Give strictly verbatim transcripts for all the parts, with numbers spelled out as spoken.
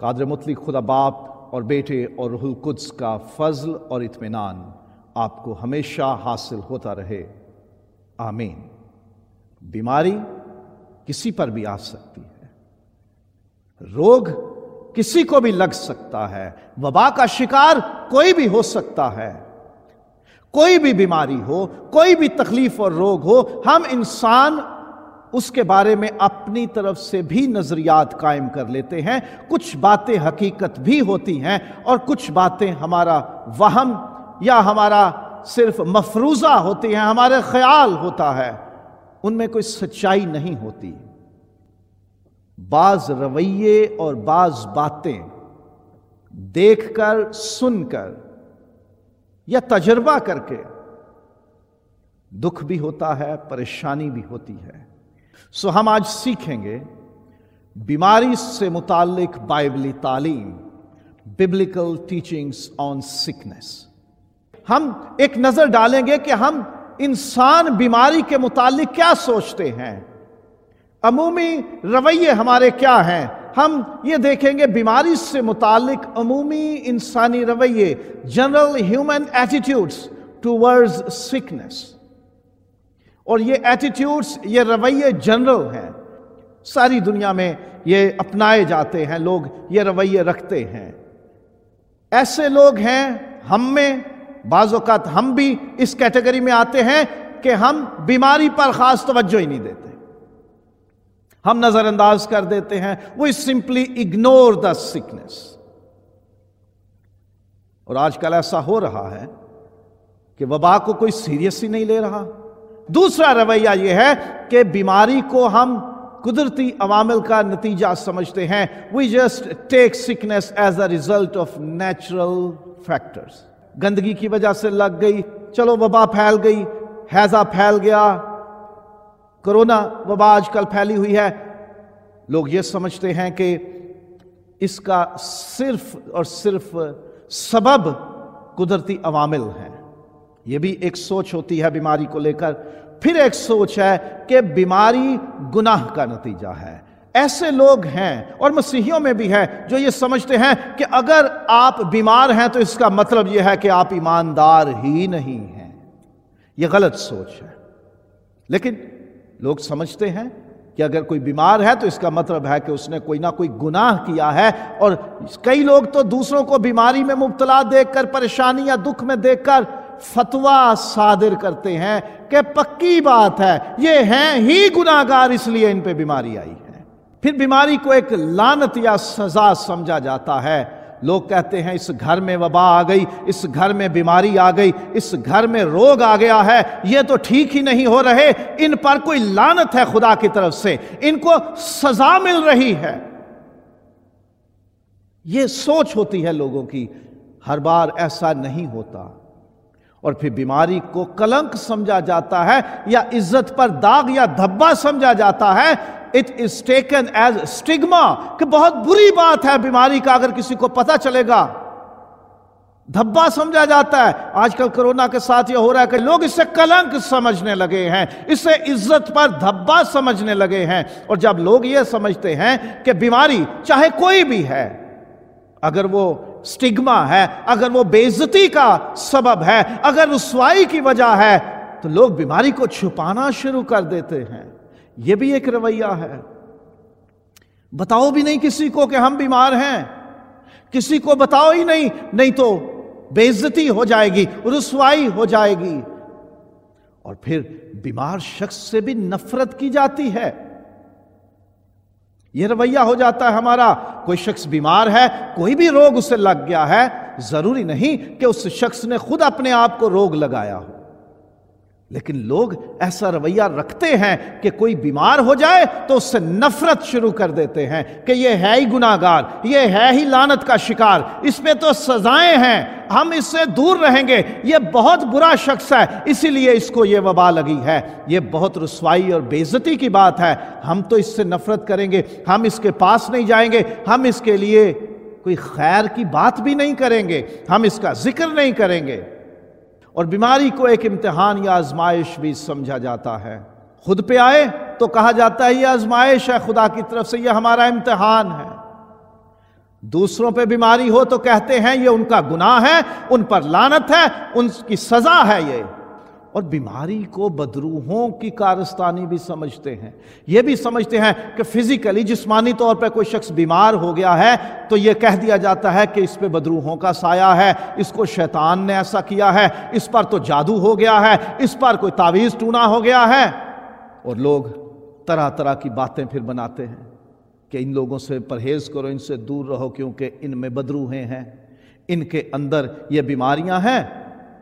قادر مطلق خدا باپ اور بیٹے اور روح القدس کا فضل اور اطمینان آپ کو ہمیشہ حاصل ہوتا رہے، آمین۔ بیماری کسی پر بھی آ سکتی ہے، روگ کسی کو بھی لگ سکتا ہے، وبا کا شکار کوئی بھی ہو سکتا ہے، کوئی بھی بیماری ہو، کوئی بھی تکلیف اور روگ ہو، ہم انسان اس کے بارے میں اپنی طرف سے بھی نظریات قائم کر لیتے ہیں۔ کچھ باتیں حقیقت بھی ہوتی ہیں اور کچھ باتیں ہمارا وہم یا ہمارا صرف مفروضہ ہوتی ہیں، ہمارے خیال ہوتا ہے، ان میں کوئی سچائی نہیں ہوتی۔ بعض رویے اور بعض باتیں دیکھ کر، سن کر یا تجربہ کر کے دکھ بھی ہوتا ہے، پریشانی بھی ہوتی ہے۔ سو ہم آج سیکھیں گے بیماری سے متعلق بائبلی تعلیم، ببلیکل ٹیچنگز آن سکنس۔ ہم ایک نظر ڈالیں گے کہ ہم انسان بیماری کے متعلق کیا سوچتے ہیں، عمومی رویے ہمارے کیا ہیں۔ ہم یہ دیکھیں گے بیماری سے متعلق عمومی انسانی رویے، general human attitudes towards sickness, اور یہ ایٹیٹیوڈز، یہ رویے جنرل ہیں، ساری دنیا میں یہ اپنائے جاتے ہیں، لوگ یہ رویے رکھتے ہیں۔ ایسے لوگ ہیں ہم میں، بعض اوقات ہم بھی اس کیٹیگری میں آتے ہیں کہ ہم بیماری پر خاص توجہ ہی نہیں دیتے، ہم نظر انداز کر دیتے ہیں، we simply ignore the sickness۔ اور آج کل ایسا ہو رہا ہے کہ وبا کو کوئی سیریس ہی نہیں لے رہا۔ دوسرا رویہ یہ ہے کہ بیماری کو ہم قدرتی عوامل کا نتیجہ سمجھتے ہیں، we just take sickness as a result of natural factors۔ گندگی کی وجہ سے لگ گئی، چلو وبا پھیل گئی، ہیضہ پھیل گیا، کرونا وبا آج کل پھیلی ہوئی ہے، لوگ یہ سمجھتے ہیں کہ اس کا صرف اور صرف سبب قدرتی عوامل ہیں۔ یہ بھی ایک سوچ ہوتی ہے بیماری کو لے کر۔ پھر ایک سوچ ہے کہ بیماری گناہ کا نتیجہ ہے۔ ایسے لوگ ہیں اور مسیحیوں میں بھی ہے جو یہ سمجھتے ہیں کہ اگر آپ بیمار ہیں تو اس کا مطلب یہ ہے کہ آپ ایماندار ہی نہیں ہیں۔ یہ غلط سوچ ہے۔ لیکن لوگ سمجھتے ہیں کہ اگر کوئی بیمار ہے تو اس کا مطلب ہے کہ اس نے کوئی نہ کوئی گناہ کیا ہے، اور کئی لوگ تو دوسروں کو بیماری میں مبتلا دیکھ کر، پریشانی یا دکھ میں دیکھ کر فتویٰ صادر کرتے ہیں کہ پکی بات ہے یہ ہیں ہی گناہگار، اس لیے ان پہ بیماری آئی ہے۔ پھر بیماری کو ایک لعنت یا سزا سمجھا جاتا ہے۔ لوگ کہتے ہیں اس گھر میں وبا آ گئی، اس گھر میں بیماری آ گئی، اس گھر میں روگ آ گیا ہے، یہ تو ٹھیک ہی نہیں ہو رہے، ان پر کوئی لعنت ہے خدا کی طرف سے، ان کو سزا مل رہی ہے۔ یہ سوچ ہوتی ہے لوگوں کی۔ ہر بار ایسا نہیں ہوتا۔ اور پھر بیماری کو کلنک سمجھا جاتا ہے یا عزت پر داغ یا دھبا سمجھا جاتا ہے۔ It is taken as stigma کہ بہت بری بات ہے بیماری کا اگر کسی کو پتہ چلے گا، دھبا سمجھا جاتا ہے۔ آج کل کرونا کے ساتھ یہ ہو رہا ہے کہ لوگ اسے کلنک سمجھنے لگے ہیں، اسے عزت پر دھبا سمجھنے لگے ہیں۔ اور جب لوگ یہ سمجھتے ہیں کہ بیماری چاہے کوئی بھی ہے، اگر وہ سٹگما ہے، اگر وہ بے عزتی کا سبب ہے، اگر رسوائی کی وجہ ہے، تو لوگ بیماری کو چھپانا شروع کر دیتے ہیں۔ یہ بھی ایک رویہ ہے۔ بتاؤ بھی نہیں کسی کو کہ ہم بیمار ہیں، کسی کو بتاؤ ہی نہیں، نہیں تو بے عزتی ہو جائے گی، رسوائی ہو جائے گی۔ اور پھر بیمار شخص سے بھی نفرت کی جاتی ہے۔ یہ رویہ ہو جاتا ہے ہمارا، کوئی شخص بیمار ہے، کوئی بھی روگ اسے لگ گیا ہے، ضروری نہیں کہ اس شخص نے خود اپنے آپ کو روگ لگایا ہو، لیکن لوگ ایسا رویہ رکھتے ہیں کہ کوئی بیمار ہو جائے تو اس سے نفرت شروع کر دیتے ہیں کہ یہ ہے ہی گناہگار، یہ ہے ہی لعنت کا شکار، اس پہ تو سزائیں ہیں، ہم اس سے دور رہیں گے، یہ بہت برا شخص ہے اسی لیے اس کو یہ وبا لگی ہے، یہ بہت رسوائی اور بے عزتی کی بات ہے، ہم تو اس سے نفرت کریں گے، ہم اس کے پاس نہیں جائیں گے، ہم اس کے لیے کوئی خیر کی بات بھی نہیں کریں گے، ہم اس کا ذکر نہیں کریں گے۔ اور بیماری کو ایک امتحان یا آزمائش بھی سمجھا جاتا ہے۔ خود پہ آئے تو کہا جاتا ہے یہ آزمائش ہے خدا کی طرف سے، یہ ہمارا امتحان ہے۔ दूसरों पे बीमारी हो तो कहते हैं ये उनका गुनाह है, उन पर लानत है, उनकी सजा है ये। और बीमारी को बदरूहों की कारस्तानी भी समझते हैं। ये भी समझते हैं कि फिजिकली जिस्मानी तौर पर कोई शख्स बीमार हो गया है तो ये कह दिया जाता है कि इस पे बदरूहों का साया है, इसको शैतान ने ऐसा किया है, इस पर तो जादू हो गया है, इस पर कोई तावीज़ टूना हो गया है। और लोग तरह तरह की बातें फिर बनाते हैं कि इन लोगों से परहेज करो, इनसे दूर रहो, क्योंकि इनमें बदरूहें हैं, इनके अंदर ये बीमारियां हैं।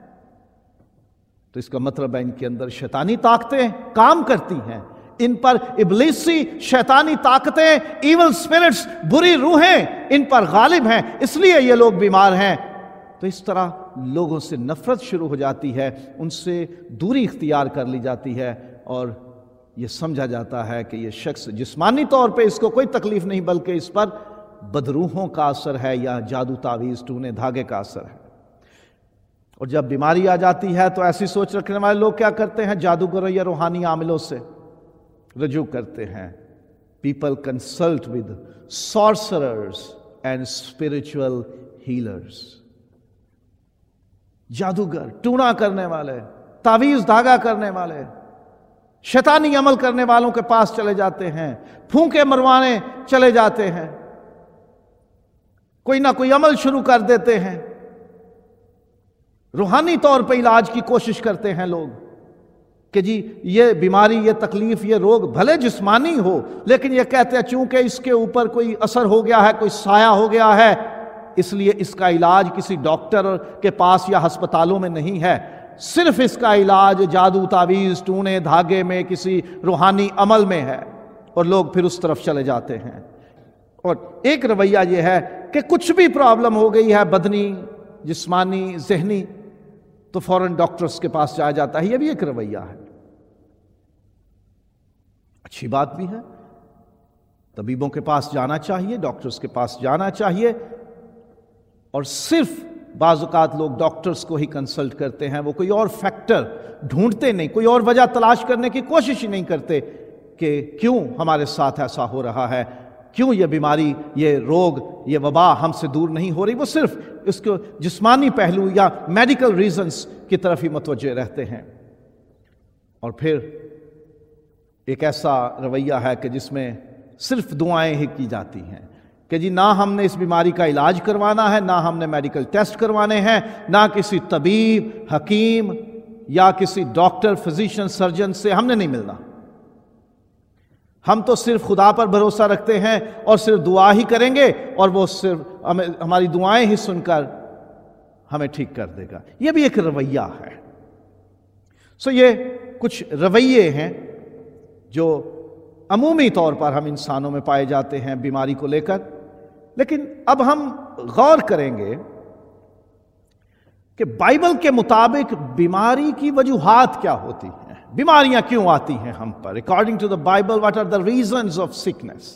तो इसका मतलब है इनके अंदर शैतानी ताकतें काम करती हैं, इन पर इब्लीसी शैतानी ताकतें, इविल स्पिरिट्स, बुरी रूहें इन पर गालिब हैं, इसलिए ये लोग बीमार हैं। तो इस तरह लोगों से नफरत शुरू हो जाती है, उनसे दूरी इख्तियार कर ली जाती है और ये समझा जाता है कि ये शख्स जिस्मानी तौर पे इसको कोई तकलीफ नहीं, बल्कि इस पर बदरूहों का असर है या जादू तावीज़ टूने धागे का असर है। और जब बीमारी आ जाती है तो ऐसी सोच रखने वाले लोग क्या करते हैं, जादूगरों या रूहानी आमिलों से रजू करते हैं। People consult with sorcerers and spiritual healers. जादूगर, टूना करने वाले, तावीज़ धागा करने वाले, शैतानी अमल करने वालों के पास चले जाते हैं, फूंके मरवाने चले जाते हैं, कोई ना कोई अमल शुरू कर देते हैं, रूहानी तौर पे इलाज की कोशिश करते हैं लोग कि जी ये बीमारी, ये तकलीफ, ये रोग भले जिस्मानी हो, लेकिन ये कहते हैं चूंकि इसके ऊपर कोई असर हो गया है, कोई साया हो गया है, इसलिए इसका इलाज किसी डॉक्टर के पास या अस्पतालों में नहीं है, सिर्फ इसका इलाज जादू तावीज़ टूने धागे में किसी रूहानी अमल में है। और लोग फिर उस तरफ चले जाते हैं। और एक रवैया यह है कि कुछ भी प्रॉब्लम हो गई है, बदनी, जिस्मानी, जहनी, तो फौरन डॉक्टर्स के पास जाया जाता है। यह भी एक रवैया है, अच्छी बात भी है, तबीबों के पास जाना चाहिए, डॉक्टर्स के पास जाना चाहिए। और सिर्फ बाज़-औक़ात लोग डॉक्टर्स को ही कंसल्ट करते हैं, वो कोई और फैक्टर ढूंढते नहीं, कोई और वजह तलाश करने की कोशिश ही नहीं करते कि क्यों हमारे साथ ऐसा हो रहा है, क्यों ये बीमारी, ये रोग, ये वबा हमसे दूर नहीं हो रही। वो सिर्फ इसको जिस्मानी पहलू या मेडिकल रीजंस की तरफ ही मुतवज्जे रहते हैं। और फिर एक ऐसा रवैया है कि जिसमें सिर्फ दुआएं ही की जाती हैं कि जी ना हमने इस बीमारी का इलाज करवाना है, ना हमने मेडिकल टेस्ट करवाने हैं, ना किसी तबीब, हकीम या किसी डॉक्टर, फिजिशियन, सर्जन से हमने नहीं मिलना। हम तो सिर्फ खुदा पर भरोसा रखते हैं और सिर्फ दुआ ही करेंगे और वो सिर्फ हमें हमारी दुआएं ही सुनकर हमें ठीक कर देगा। ये भी एक रवैया है। सो ये कुछ रवैये हैं जो अमूमी तौर पर हम इंसानों में पाए जाते हैं बीमारी को लेकर। लेकिन अब हम गौर करेंगे कि बाइबल के मुताबिक बीमारी की वजूहात क्या होती हैं, बीमारियां क्यों आती हैं हम पर। According to the Bible, what are the reasons of sickness.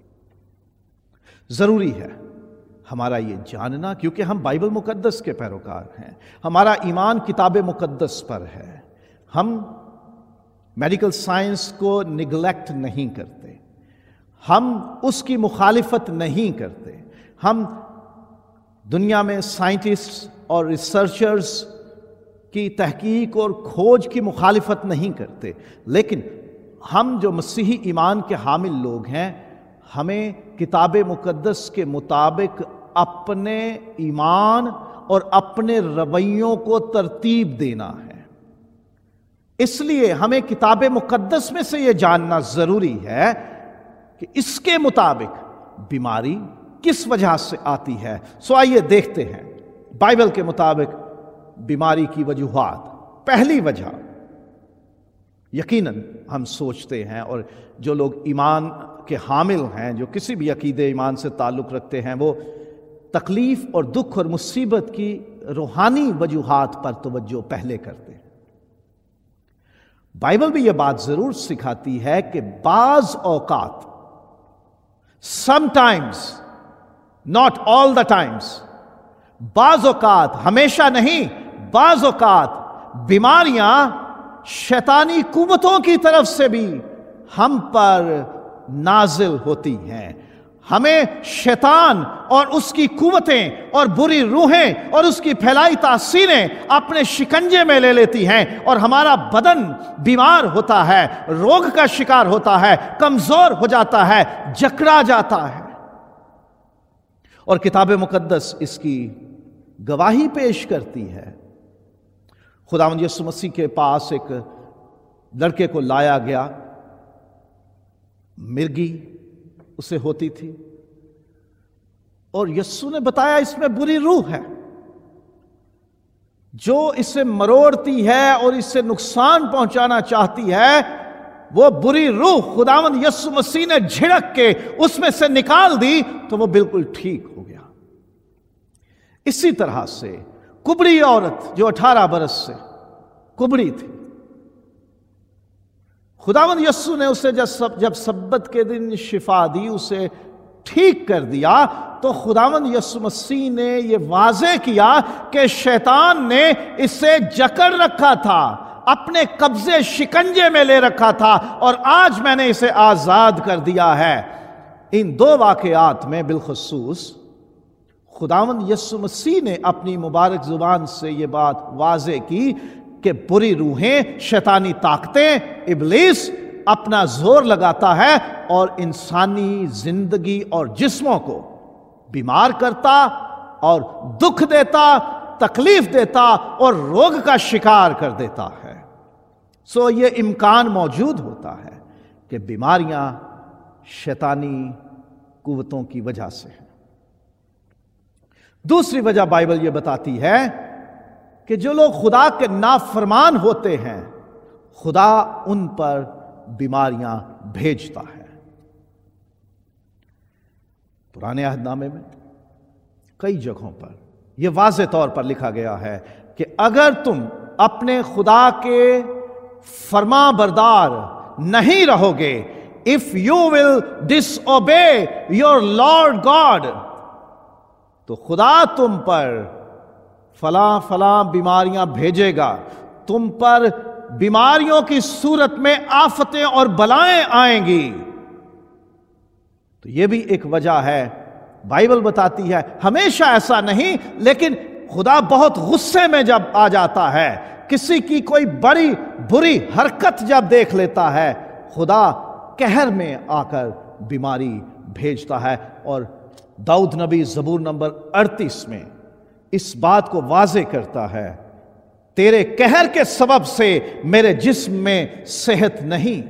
जरूरी है हमारा ये जानना, क्योंकि हम बाइबल मुकद्दस के पैरोकार हैं, हमारा ईमान किताब मुकद्दस पर है। हम मेडिकल साइंस को निगलेक्ट नहीं करते, हम उसकी मुखालिफत नहीं करते, हम दुनिया में साइंटिस्ट्स और रिसर्चर्स की तहकीक और खोज की मुखालिफत नहीं करते। लेकिन हम जो मसीही ईमान के हामिल लोग हैं, हमें किताब मुकद्दस के मुताबिक अपने ईमान और अपने रवैयों को तरतीब देना है। इसलिए हमें किताब मुकद्दस में से यह जानना जरूरी है कि इसके मुताबिक बीमारी किस वजह से आती है। सो आइए देखते हैं बाइबल के मुताबिक बीमारी की वजूहात। पहली वजह, यकीनन हम सोचते हैं, और जो लोग ईमान के हामिल हैं, जो किसी भी अकीदे ईमान से ताल्लुक़ रखते हैं, वो तकलीफ और दुख और मुसीबत की रूहानी वजूहात पर तवज्जो पहले करते हैं। बाइबल भी यह बात जरूर सिखाती है कि बाज औकात, sometimes, not all the times, बाज औकात, हमेशा नहीं, बाज औकात बीमारियां शैतानी कुव्वतों की तरफ से भी हम पर नाजिल होती हैं। ہمیں شیطان اور اس کی قوتیں اور بری روحیں اور اس کی پھیلائی تاثیریں اپنے شکنجے میں لے لیتی ہیں اور ہمارا بدن بیمار ہوتا ہے، روگ کا شکار ہوتا ہے، کمزور ہو جاتا ہے، جکڑا جاتا ہے۔ اور کتاب مقدس اس کی گواہی پیش کرتی ہے۔ خداوند یسوع مسیح کے پاس ایک لڑکے کو لایا گیا، مرگی اسے ہوتی تھی، اور یسوع نے بتایا اس میں بری روح ہے جو اسے مروڑتی ہے اور اسے نقصان پہنچانا چاہتی ہے۔ وہ بری روح خداوند یسوع مسیح نے جھڑک کے اس میں سے نکال دی تو وہ بالکل ٹھیک ہو گیا۔ اسی طرح سے کبڑی عورت جو اٹھارہ برس سے کبڑی تھی، خداوند یسوع نے اسے جب سبت کے دن شفا دی، اسے ٹھیک کر دیا، تو خداوند یسوع مسیح نے یہ واضح کیا کہ شیطان نے اسے جکڑ رکھا تھا، اپنے قبضے شکنجے میں لے رکھا تھا، اور آج میں نے اسے آزاد کر دیا ہے۔ ان دو واقعات میں بالخصوص خداوند یسوع مسیح نے اپنی مبارک زبان سے یہ بات واضح کی کہ بری روحیں، شیطانی طاقتیں، ابلیس اپنا زور لگاتا ہے اور انسانی زندگی اور جسموں کو بیمار کرتا اور دکھ دیتا، تکلیف دیتا اور روگ کا شکار کر دیتا ہے۔ سو یہ امکان موجود ہوتا ہے کہ بیماریاں شیطانی قوتوں کی وجہ سے ہیں۔ دوسری وجہ بائبل یہ بتاتی ہے کہ جو لوگ خدا کے نافرمان ہوتے ہیں، خدا ان پر بیماریاں بھیجتا ہے۔ پرانے عہد نامے میں کئی جگہوں پر یہ واضح طور پر لکھا گیا ہے کہ اگر تم اپنے خدا کے فرما بردار نہیں رہو گے، if you will disobey your Lord God، تو خدا تم پر فلاں فلاں بیماریاں بھیجے گا، تم پر بیماریوں کی صورت میں آفتیں اور بلائیں آئیں گی۔ تو یہ بھی ایک وجہ ہے۔ بائبل بتاتی ہے ہمیشہ ایسا نہیں، لیکن خدا بہت غصے میں جب آ جاتا ہے، کسی کی کوئی بڑی بری حرکت جب دیکھ لیتا ہے، خدا قہر میں آ کر بیماری بھیجتا ہے۔ اور داؤد نبی زبور نمبر اڑتیس میں اس بات کو واضح کرتا ہے، تیرے قہر کے سبب سے میرے جسم میں صحت نہیں۔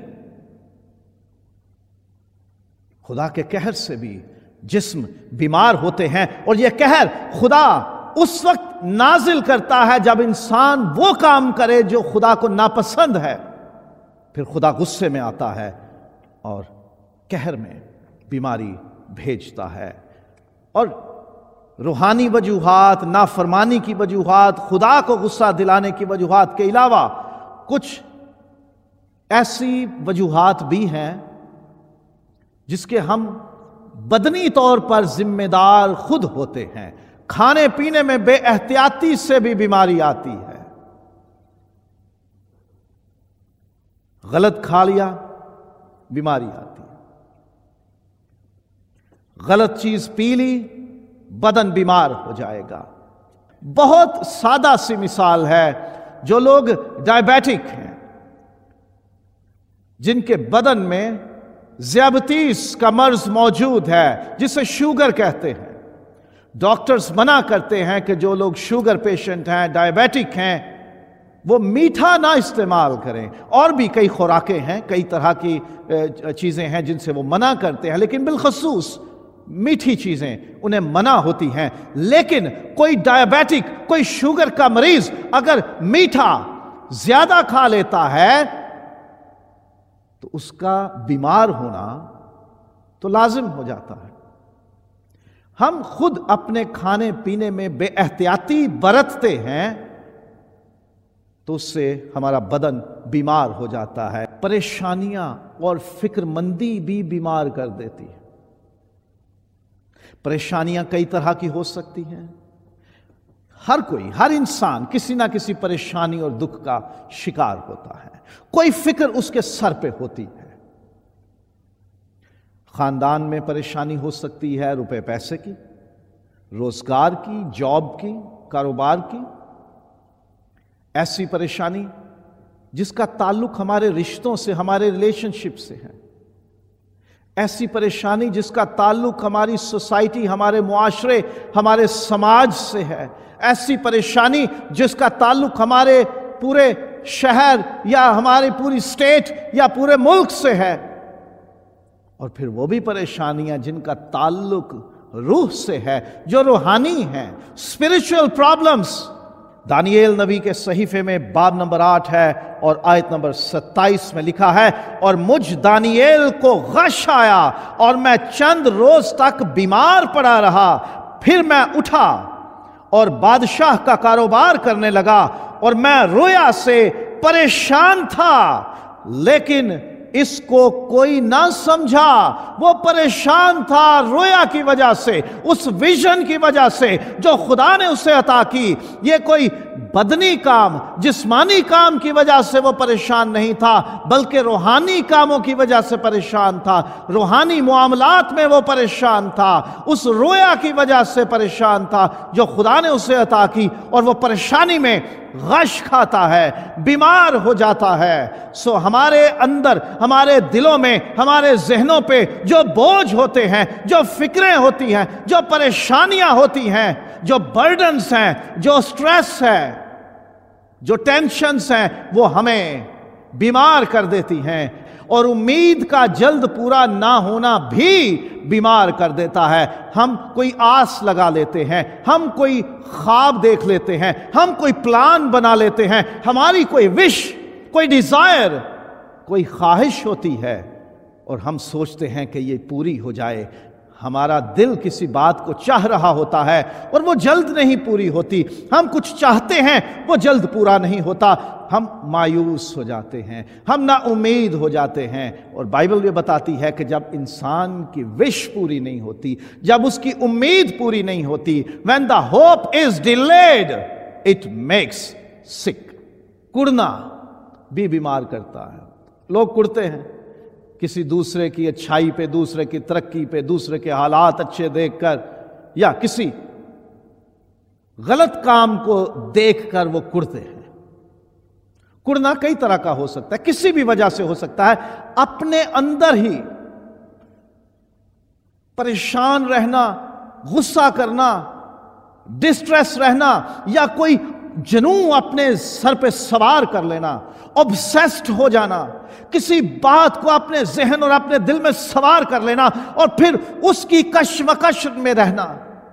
خدا کے قہر سے بھی جسم بیمار ہوتے ہیں، اور یہ قہر خدا اس وقت نازل کرتا ہے جب انسان وہ کام کرے جو خدا کو ناپسند ہے، پھر خدا غصے میں آتا ہے اور قہر میں بیماری بھیجتا ہے۔ اور روحانی وجوہات، نافرمانی کی وجوہات، خدا کو غصہ دلانے کی وجوہات کے علاوہ کچھ ایسی وجوہات بھی ہیں جس کے ہم بدنی طور پر ذمہ دار خود ہوتے ہیں۔ کھانے پینے میں بے احتیاطی سے بھی بیماری آتی ہے۔ غلط کھا لیا، بیماری آتی ہے۔ غلط چیز پی لی، بدن بیمار ہو جائے گا۔ بہت سادہ سی مثال ہے، جو لوگ ڈائبیٹک ہیں، جن کے بدن میں ذیابیطس کا مرض موجود ہے، جسے شوگر کہتے ہیں، ڈاکٹرز منع کرتے ہیں کہ جو لوگ شوگر پیشنٹ ہیں، ڈائبیٹک ہیں، وہ میٹھا نہ استعمال کریں۔ اور بھی کئی خوراکیں ہیں، کئی طرح کی چیزیں ہیں جن سے وہ منع کرتے ہیں، لیکن بالخصوص میٹھی چیزیں انہیں منع ہوتی ہیں۔ لیکن کوئی ڈائبیٹک، کوئی شوگر کا مریض اگر میٹھا زیادہ کھا لیتا ہے تو اس کا بیمار ہونا تو لازم ہو جاتا ہے۔ ہم خود اپنے کھانے پینے میں بے احتیاطی برتتے ہیں تو اس سے ہمارا بدن بیمار ہو جاتا ہے۔ پریشانیاں اور فکر مندی بھی بیمار کر دیتی ہے۔ پریشانیاں کئی طرح کی ہو سکتی ہیں۔ ہر کوئی، ہر انسان کسی نہ کسی پریشانی اور دکھ کا شکار ہوتا ہے۔ کوئی فکر اس کے سر پہ ہوتی ہے، خاندان میں پریشانی ہو سکتی ہے روپے پیسے کی، روزگار کی، جاب کی، کاروبار کی، ایسی پریشانی جس کا تعلق ہمارے رشتوں سے، ہمارے ریلیشن شپ سے ہے، ایسی پریشانی جس کا تعلق ہماری سوسائٹی، ہمارے معاشرے، ہمارے سماج سے ہے، ایسی پریشانی جس کا تعلق ہمارے پورے شہر یا ہماری پوری اسٹیٹ یا پورے ملک سے ہے، اور پھر وہ بھی پریشانیاں جن کا تعلق روح سے ہے، جو روحانی ہیں، اسپرچل پرابلمز۔ دانییل نبی کے صحیفے میں باب نمبر آٹھ ہے اور آیت نمبر ستائیس میں لکھا ہے، اور مجھ دانییل کو غش آیا اور میں چند روز تک بیمار پڑا رہا، پھر میں اٹھا اور بادشاہ کا کاروبار کرنے لگا، اور میں رویا سے پریشان تھا، لیکن اس کو کوئی نہ سمجھا۔ وہ پریشان تھا رویا کی وجہ سے، اس ویژن کی وجہ سے جو خدا نے اسے عطا کی۔ یہ کوئی بدنی کام، جسمانی کام کی وجہ سے وہ پریشان نہیں تھا، بلکہ روحانی کاموں کی وجہ سے پریشان تھا، روحانی معاملات میں وہ پریشان تھا، اس رویا کی وجہ سے پریشان تھا جو خدا نے اسے عطا کی، اور وہ پریشانی میں غش کھاتا ہے، بیمار ہو جاتا ہے۔ سو ہمارے اندر، ہمارے دلوں میں، ہمارے ذہنوں پہ جو بوجھ ہوتے ہیں، جو فکریں ہوتی ہیں، جو پریشانیاں ہوتی ہیں، جو برڈنز ہیں، جو سٹریس ہے، جو ٹینشنز ہیں، وہ ہمیں بیمار کر دیتی ہیں، اور امید کا جلد پورا نہ ہونا بھی بیمار کر دیتا ہے۔ ہم کوئی آس لگا لیتے ہیں، ہم کوئی خواب دیکھ لیتے ہیں، ہم کوئی پلان بنا لیتے ہیں، ہماری کوئی وش، کوئی ڈیزائر، کوئی خواہش ہوتی ہے، اور ہم سوچتے ہیں کہ یہ پوری ہو جائے۔ ہمارا دل کسی بات کو چاہ رہا ہوتا ہے اور وہ جلد نہیں پوری ہوتی، ہم کچھ چاہتے ہیں وہ جلد پورا نہیں ہوتا، ہم مایوس ہو جاتے ہیں، ہم نا امید ہو جاتے ہیں۔ اور بائبل یہ بتاتی ہے کہ جب انسان کی وش پوری نہیں ہوتی، جب اس کی امید پوری نہیں ہوتی، when the hope is delayed it makes sick۔ کڑنا بھی بیمار کرتا ہے۔ لوگ کڑتے ہیں کسی دوسرے کی اچھائی پہ، دوسرے کی ترقی پہ، دوسرے کے حالات اچھے دیکھ کر، یا کسی غلط کام کو دیکھ کر وہ کڑتے ہیں۔ کڑنا کئی طرح کا ہو سکتا ہے، کسی بھی وجہ سے ہو سکتا ہے، اپنے اندر ہی پریشان رہنا، غصہ کرنا، ڈسٹریس رہنا، یا کوئی جنون اپنے سر پہ سوار کر لینا، obsessed ہو جانا، کسی بات کو اپنے ذہن اور اپنے دل میں سوار کر لینا اور پھر اس کی کشمکش میں رہنا،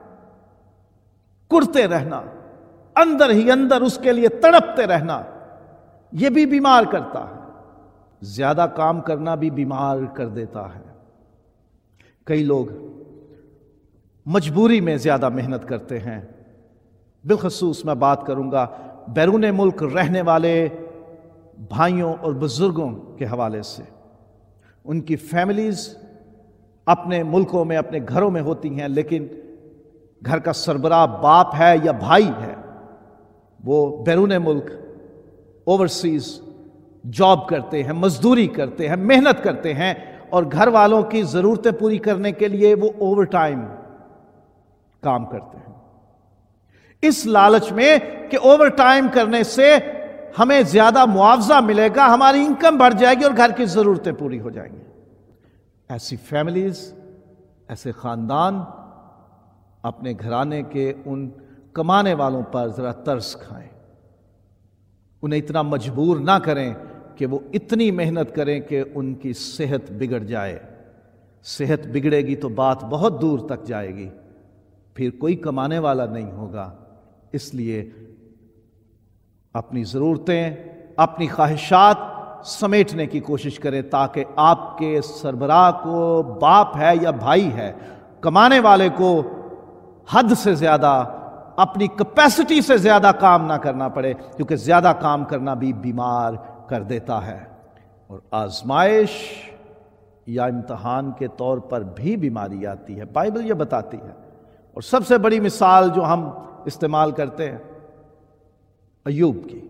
کڑتے رہنا، اندر ہی اندر اس کے لیے تڑپتے رہنا، یہ بھی بیمار کرتا ہے۔ زیادہ کام کرنا بھی بیمار کر دیتا ہے۔ کئی لوگ مجبوری میں زیادہ محنت کرتے ہیں، بالخصوص میں بات کروں گا بیرون ملک رہنے والے بھائیوں اور بزرگوں کے حوالے سے۔ ان کی فیملیز اپنے ملکوں میں، اپنے گھروں میں ہوتی ہیں، لیکن گھر کا سربراہ باپ ہے یا بھائی ہے، وہ بیرون ملک اوورسیز جاب کرتے ہیں، مزدوری کرتے ہیں، محنت کرتے ہیں، اور گھر والوں کی ضرورتیں پوری کرنے کے لیے وہ اوور ٹائم کام کرتے ہیں، اس لالچ میں کہ اوور ٹائم کرنے سے ہمیں زیادہ معاوضہ ملے گا، ہماری انکم بڑھ جائے گی اور گھر کی ضرورتیں پوری ہو جائیں گی۔ ایسی فیملیز، ایسے خاندان اپنے گھرانے کے ان کمانے والوں پر ذرا ترس کھائیں، انہیں اتنا مجبور نہ کریں کہ وہ اتنی محنت کریں کہ ان کی صحت بگڑ جائے۔ صحت بگڑے گی تو بات بہت دور تک جائے گی، پھر کوئی کمانے والا نہیں ہوگا۔ اس لیے اپنی ضرورتیں، اپنی خواہشات سمیٹنے کی کوشش کریں، تاکہ آپ کے سربراہ کو، باپ ہے یا بھائی ہے، کمانے والے کو حد سے زیادہ، اپنی کیپیسٹی سے زیادہ کام نہ کرنا پڑے، کیونکہ زیادہ کام کرنا بھی بیمار کر دیتا ہے، اور آزمائش یا امتحان کے طور پر بھی بیماری آتی ہے، بائبل یہ بتاتی ہے۔ اور سب سے بڑی مثال جو ہم استعمال کرتے ہیں ایوب کی،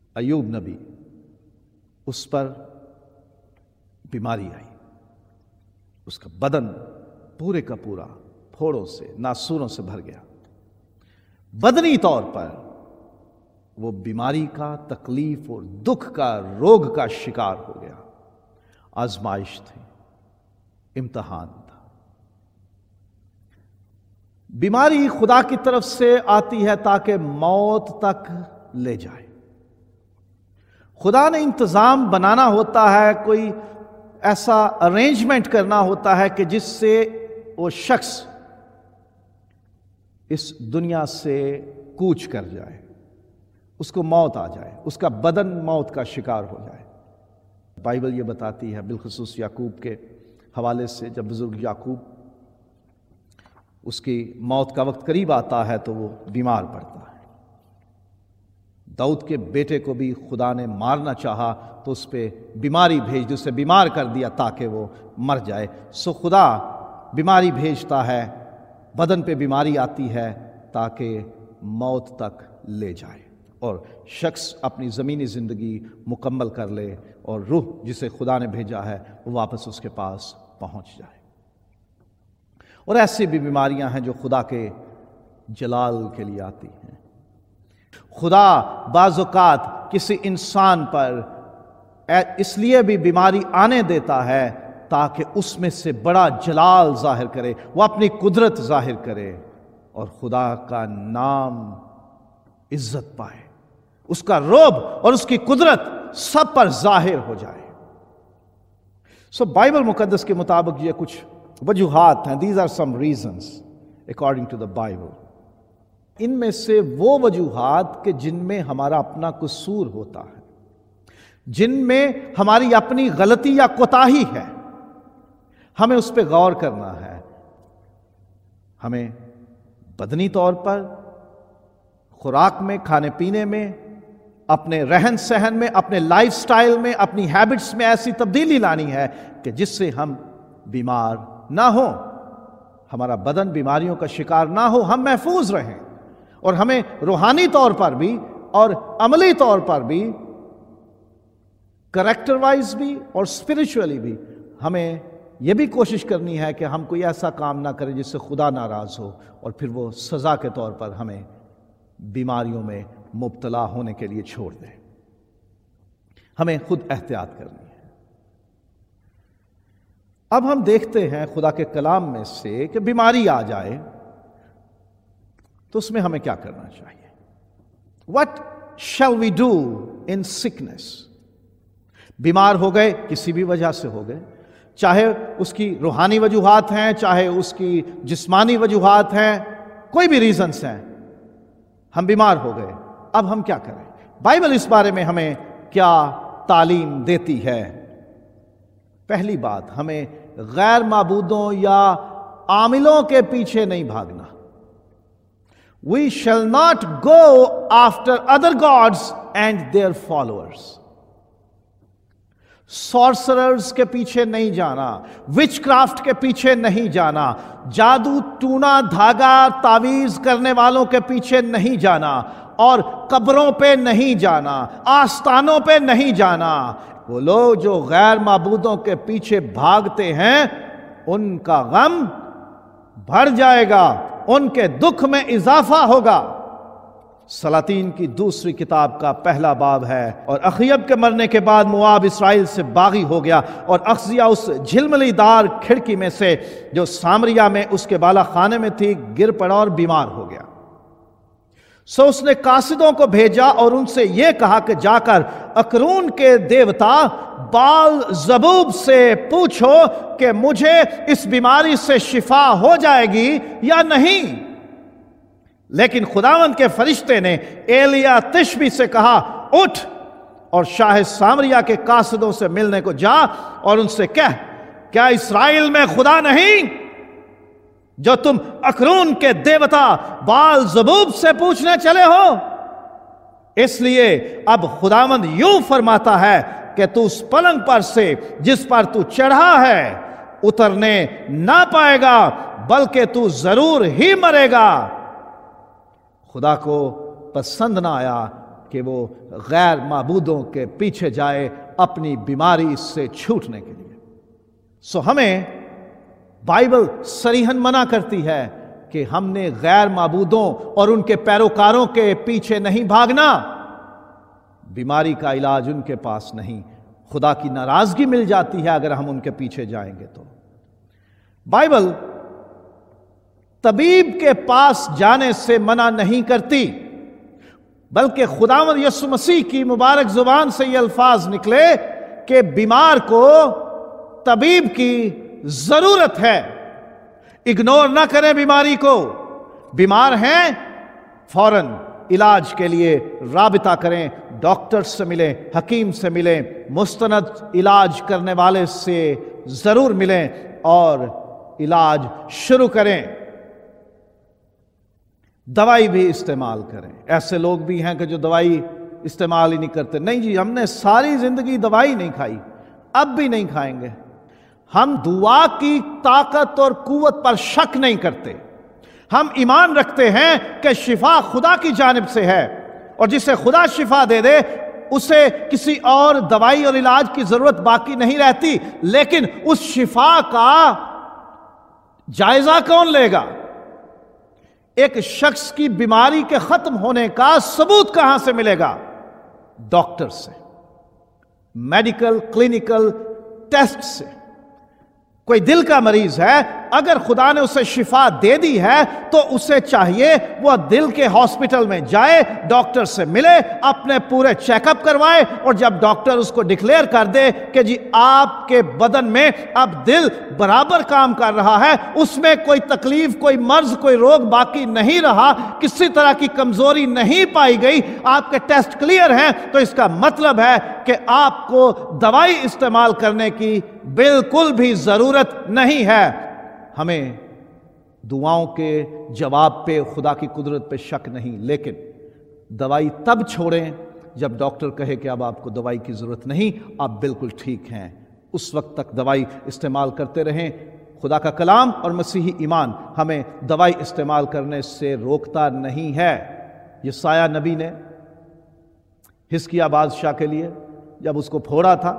ایوب نبی، اس پر بیماری آئی، اس کا بدن پورے کا پورا پھوڑوں سے، ناسوروں سے بھر گیا۔ بدنی طور پر وہ بیماری کا، تکلیف اور دکھ کا، روگ کا شکار ہو گیا۔ آزمائش تھی، امتحان تھا۔ بیماری خدا کی طرف سے آتی ہے تاکہ موت تک لے جائے۔ خدا نے انتظام بنانا ہوتا ہے، کوئی ایسا ارینجمنٹ کرنا ہوتا ہے کہ جس سے وہ شخص اس دنیا سے کوچ کر جائے، اس کو موت آ جائے، اس کا بدن موت کا شکار ہو جائے۔ بائبل یہ بتاتی ہے، بالخصوص یعقوب کے حوالے سے، جب بزرگ یعقوب اس کی موت کا وقت قریب آتا ہے تو وہ بیمار پڑتا ہے۔ داؤد کے بیٹے کو بھی خدا نے مارنا چاہا تو اس پہ بیماری بھیج دی، اسے بیمار کر دیا تاکہ وہ مر جائے۔ سو خدا بیماری بھیجتا ہے، بدن پہ بیماری آتی ہے تاکہ موت تک لے جائے اور شخص اپنی زمینی زندگی مکمل کر لے اور روح جسے خدا نے بھیجا ہے وہ واپس اس کے پاس پہنچ جائے۔ اور ایسی بھی بیماریاں ہیں جو خدا کے جلال کے لیے آتی ہیں۔ خدا بعض اوقات کسی انسان پر اس لیے بھی بیماری آنے دیتا ہے تاکہ اس میں سے بڑا جلال ظاہر کرے، وہ اپنی قدرت ظاہر کرے اور خدا کا نام عزت پائے، اس کا رعب اور اس کی قدرت سب پر ظاہر ہو جائے۔ سو بائبل مقدس کے مطابق یہ کچھ وجوہات ہیں۔ These are some reasons according to the Bible۔ ان میں سے وہ وجوہات کہ جن میں ہمارا اپنا قصور ہوتا ہے، جن میں ہماری اپنی غلطی یا کوتاہی ہے، ہمیں اس پہ غور کرنا ہے۔ ہمیں بدنی طور پر، خوراک میں، کھانے پینے میں، اپنے رہن سہن میں، اپنے لائف سٹائل میں، اپنی ہیبٹس میں ایسی تبدیلی لانی ہے کہ جس سے ہم بیمار نہ ہوں، ہمارا بدن بیماریوں کا شکار نہ ہو، ہم محفوظ رہیں، اور ہمیں روحانی طور پر بھی اور عملی طور پر بھی، کریکٹر وائز بھی اور اسپرچولی بھی، ہمیں یہ بھی کوشش کرنی ہے کہ ہم کوئی ایسا کام نہ کریں جس سے خدا ناراض ہو اور پھر وہ سزا کے طور پر ہمیں بیماریوں میں مبتلا ہونے کے لیے چھوڑ دے۔ ہمیں خود احتیاط کرنی ہے۔ اب ہم دیکھتے ہیں خدا کے کلام میں سے کہ بیماری آ جائے تو اس میں ہمیں کیا کرنا چاہیے۔ What shall we do in sickness؟ بیمار ہو گئے، کسی بھی وجہ سے ہو گئے، چاہے اس کی روحانی وجوہات ہیں، چاہے اس کی جسمانی وجوہات ہیں، کوئی بھی ریزنز ہیں، ہم بیمار ہو گئے، اب ہم کیا کریں؟ بائبل اس بارے میں ہمیں کیا تعلیم دیتی ہے؟ پہلی بات، ہمیں غیر معبودوں یا عاملوں کے پیچھے نہیں بھاگنا۔ We shall not go after other gods and their followers۔ سورسررز کے پیچھے نہیں جانا، وچ کرافٹ کے پیچھے نہیں جانا، جادو ٹونا دھاگا تعویذ کرنے والوں کے پیچھے نہیں جانا، اور قبروں پہ نہیں جانا، آستانوں پہ نہیں جانا۔ وہ لوگ جو غیر معبودوں کے پیچھے بھاگتے ہیں ان کا غم بڑھ جائے گا، ان کے دکھ میں اضافہ ہوگا۔ سلاطین کی دوسری کتاب کا پہلا باب ہے، اور اخیب کے مرنے کے بعد مواب اسرائیل سے باغی ہو گیا، اور اخزیہ اس جھلملی دار کھڑکی میں سے جو سامریا میں اس کے بالا خانے میں تھی گر پڑا اور بیمار ہو گیا۔ سو اس نے قاصدوں کو بھیجا اور ان سے یہ کہا کہ جا کر اکرون کے دیوتا بال زبوب سے پوچھو کہ مجھے اس بیماری سے شفا ہو جائے گی یا نہیں۔ لیکن خداوند کے فرشتے نے ایلیا تشبی سے کہا، اٹھ اور شاہ سامریا کے قاصدوں سے ملنے کو جا اور ان سے کہہ، کیا اسرائیل میں خدا نہیں جو تم اکرون کے دیوتا بال زبوب سے پوچھنے چلے ہو؟ اس لیے اب خداوند یوں فرماتا ہے کہ تو اس پلنگ پر سے جس پر تو چڑھا ہے اترنے نہ پائے گا، بلکہ تو ضرور ہی مرے گا۔ خدا کو پسند نہ آیا کہ وہ غیر معبودوں کے پیچھے جائے اپنی بیماری سے چھوٹنے کے لیے۔ سو ہمیں بائبل صریحاً منع کرتی ہے کہ ہم نے غیر معبودوں اور ان کے پیروکاروں کے پیچھے نہیں بھاگنا۔ بیماری کا علاج ان کے پاس نہیں، خدا کی ناراضگی مل جاتی ہے اگر ہم ان کے پیچھے جائیں گے تو۔ بائبل طبیب کے پاس جانے سے منع نہیں کرتی، بلکہ خداوند یسوع مسیح کی مبارک زبان سے یہ الفاظ نکلے کہ بیمار کو طبیب کی ضرورت ہے۔ اگنور نہ کریں بیماری کو، بیمار ہیں فوراً علاج کے لیے رابطہ کریں، ڈاکٹر سے ملیں، حکیم سے ملیں، مستند علاج کرنے والے سے ضرور ملیں اور علاج شروع کریں۔ دوائی بھی استعمال کریں۔ ایسے لوگ بھی ہیں کہ جو دوائی استعمال ہی نہیں کرتے، نہیں جی ہم نے ساری زندگی دوائی نہیں کھائی، اب بھی نہیں کھائیں گے۔ ہم دعا کی طاقت اور قوت پر شک نہیں کرتے، ہم ایمان رکھتے ہیں کہ شفا خدا کی جانب سے ہے، اور جسے خدا شفا دے دے اسے کسی اور دوائی اور علاج کی ضرورت باقی نہیں رہتی۔ لیکن اس شفا کا جائزہ کون لے گا؟ ایک شخص کی بیماری کے ختم ہونے کا ثبوت کہاں سے ملے گا؟ ڈاکٹر سے، میڈیکل کلینکل ٹیسٹ سے۔ کوئی دل کا مریض ہے، اگر خدا نے اسے شفا دے دی ہے تو اسے چاہیے وہ دل کے ہاسپٹل میں جائے، ڈاکٹر سے ملے، اپنے پورے چیک اپ کروائے، اور جب ڈاکٹر اس کو ڈکلیئر کر دے کہ جی آپ کے بدن میں اب دل برابر کام کر رہا ہے، اس میں کوئی تکلیف، کوئی مرض، کوئی روگ باقی نہیں رہا، کسی طرح کی کمزوری نہیں پائی گئی، آپ کے ٹیسٹ کلیئر ہیں، تو اس کا مطلب ہے کہ آپ کو دوائی استعمال کرنے کی بالکل بھی ضرورت نہیں ہے۔ ہمیں دعاؤں کے جواب پہ، خدا کی قدرت پہ شک نہیں، لیکن دوائی تب چھوڑیں جب ڈاکٹر کہے کہ اب آپ کو دوائی کی ضرورت نہیں، آپ بالکل ٹھیک ہیں، اس وقت تک دوائی استعمال کرتے رہیں۔ خدا کا کلام اور مسیحی ایمان ہمیں دوائی استعمال کرنے سے روکتا نہیں ہے۔ یسایہ نبی نے حزقیہ بادشاہ کے لیے جب اس کو پھوڑا تھا،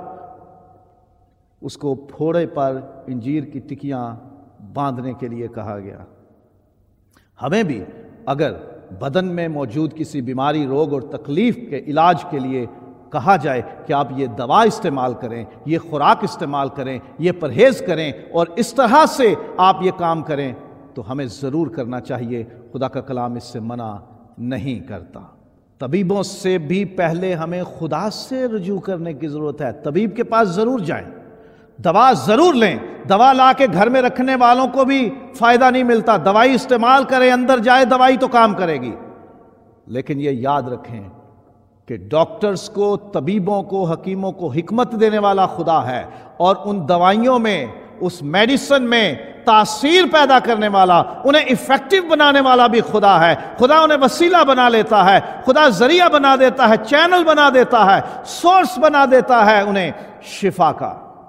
اس کو پھوڑے پر انجیر کی ٹکیاں باندھنے کے لیے کہا گیا۔ ہمیں بھی اگر بدن میں موجود کسی بیماری، روگ اور تکلیف کے علاج کے لیے کہا جائے کہ آپ یہ دوا استعمال کریں، یہ خوراک استعمال کریں، یہ پرہیز کریں اور اس طرح سے آپ یہ کام کریں، تو ہمیں ضرور کرنا چاہیے۔ خدا کا کلام اس سے منع نہیں کرتا۔ طبیبوں سے بھی پہلے ہمیں خدا سے رجوع کرنے کی ضرورت ہے۔ طبیب کے پاس ضرور جائیں، دوا ضرور لیں۔ دوا لا کے گھر میں رکھنے والوں کو بھی فائدہ نہیں ملتا۔ دوائی استعمال کریں، اندر جائے دوائی تو کام کرے گی، لیکن یہ یاد رکھیں کہ ڈاکٹرز کو، طبیبوں کو، حکیموں کو حکمت دینے والا خدا ہے، اور ان دوائیوں میں، اس میڈیسن میں تاثیر پیدا کرنے والا، انہیں ایفیکٹو بنانے والا بھی خدا ہے۔ خدا انہیں وسیلہ بنا لیتا ہے، خدا ذریعہ بنا دیتا ہے، چینل بنا دیتا ہے، سورس بنا دیتا ہے انہیں شفا کا۔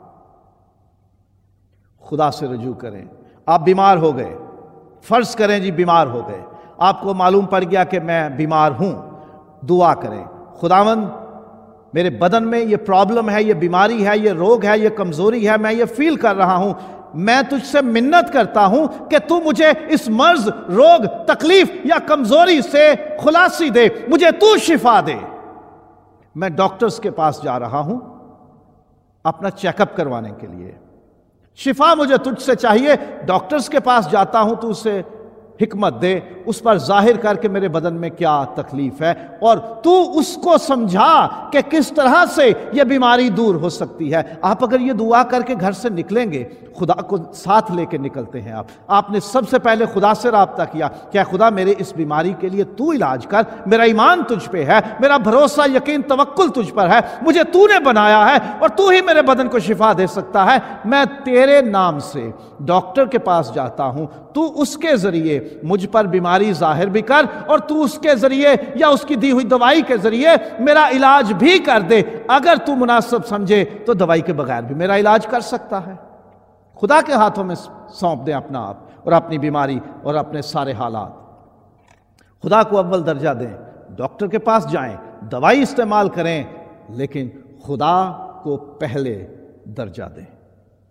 خدا سے رجوع کریں۔ آپ بیمار ہو گئے، فرض کریں جی بیمار ہو گئے، آپ کو معلوم پڑ گیا کہ میں بیمار ہوں، دعا کریں، خداوند میرے بدن میں یہ پرابلم ہے، یہ بیماری ہے، یہ روگ ہے، یہ کمزوری ہے، میں یہ فیل کر رہا ہوں، میں تجھ سے منت کرتا ہوں کہ تو مجھے اس مرض، روگ، تکلیف یا کمزوری سے خلاصی دے، مجھے تو شفا دے۔ میں ڈاکٹرز کے پاس جا رہا ہوں اپنا چیک اپ کروانے کے لیے، شفا مجھے تجھ سے چاہیے، ڈاکٹرز کے پاس جاتا ہوں تو اسے حکمت دے، اس پر ظاہر کر کے میرے بدن میں کیا تکلیف ہے، اور تو اس کو سمجھا کہ کس طرح سے یہ بیماری دور ہو سکتی ہے۔ آپ اگر یہ دعا کر کے گھر سے نکلیں گے، خدا کو ساتھ لے کے نکلتے ہیں آپ آپ نے سب سے پہلے خدا سے رابطہ کیا کہ خدا میرے اس بیماری کے لیے تو علاج کر، میرا ایمان تجھ پہ ہے، میرا بھروسہ، یقین، توکل تجھ پر ہے، مجھے تو نے بنایا ہے اور تو ہی میرے بدن کو شفا دے سکتا ہے۔ میں تیرے نام سے ڈاکٹر کے پاس جاتا ہوں، تو اس کے ذریعے مجھ پر بیماری ظاہر بھی کر، اور تو اس کے ذریعے یا اس کی دی ہوئی دوائی کے ذریعے میرا علاج بھی کر دے۔ اگر تو مناسب سمجھے تو دوائی کے بغیر بھی میرا علاج کر سکتا ہے۔ خدا کے ہاتھوں میں سونپ دیں اپنا آپ اور اپنی بیماری اور اپنے سارے حالات، خدا کو اول درجہ دیں، ڈاکٹر کے پاس جائیں، دوائی استعمال کریں، لیکن خدا کو پہلے درجہ دیں۔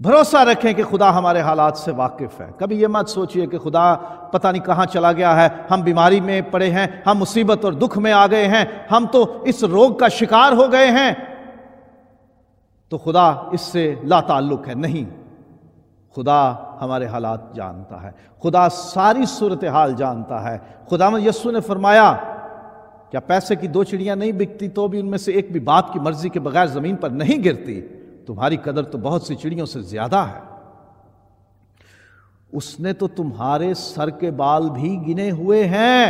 بھروسہ رکھیں کہ خدا ہمارے حالات سے واقف ہے. کبھی یہ مت سوچئے کہ خدا پتہ نہیں کہاں چلا گیا ہے، ہم بیماری میں پڑے ہیں، ہم مصیبت اور دکھ میں آ گئے ہیں، ہم تو اس روگ کا شکار ہو گئے ہیں تو خدا اس سے لا تعلق ہے. نہیں، خدا ہمارے حالات جانتا ہے، خدا ساری صورتحال جانتا ہے. خداوند یسوع نے فرمایا، کیا پیسے کی دو چڑیاں نہیں بکتی تو بھی ان میں سے ایک بھی باپ کی مرضی کے بغیر زمین پر نہیں گرتی؟ تمہاری قدر تو بہت سی چڑیوں سے زیادہ ہے. اس نے تو تمہارے سر کے بال بھی گنے ہوئے ہیں.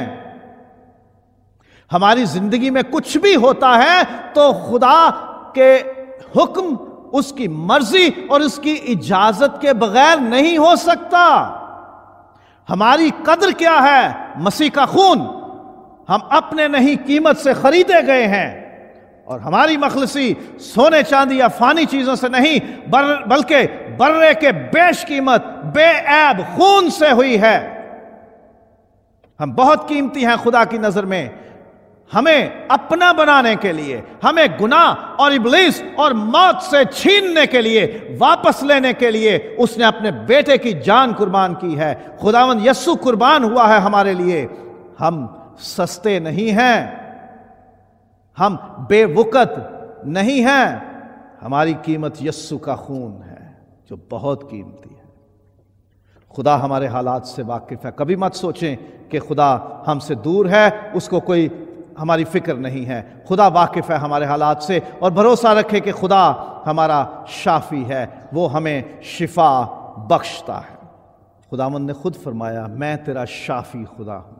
ہماری زندگی میں کچھ بھی ہوتا ہے تو خدا کے حکم، اس کی مرضی اور اس کی اجازت کے بغیر نہیں ہو سکتا. ہماری قدر کیا ہے؟ مسیح کا خون. ہم اپنے نہیں، قیمت سے خریدے گئے ہیں، اور ہماری مخلصی سونے چاندی یا فانی چیزوں سے نہیں بلکہ برے کے بیش قیمت بے عیب خون سے ہوئی ہے. ہم بہت قیمتی ہیں خدا کی نظر میں. ہمیں اپنا بنانے کے لیے، ہمیں گناہ اور ابلیس اور موت سے چھیننے کے لیے، واپس لینے کے لیے اس نے اپنے بیٹے کی جان قربان کی ہے. خداوند یسوع قربان ہوا ہے ہمارے لیے. ہم سستے نہیں ہیں، ہم بے وقت نہیں ہیں. ہماری قیمت یسوع کا خون ہے جو بہت قیمتی ہے. خدا ہمارے حالات سے واقف ہے. کبھی مت سوچیں کہ خدا ہم سے دور ہے، اس کو کوئی ہماری فکر نہیں ہے. خدا واقف ہے ہمارے حالات سے، اور بھروسہ رکھے کہ خدا ہمارا شافی ہے، وہ ہمیں شفا بخشتا ہے. خداوند نے خود فرمایا، میں تیرا شافی خدا ہوں.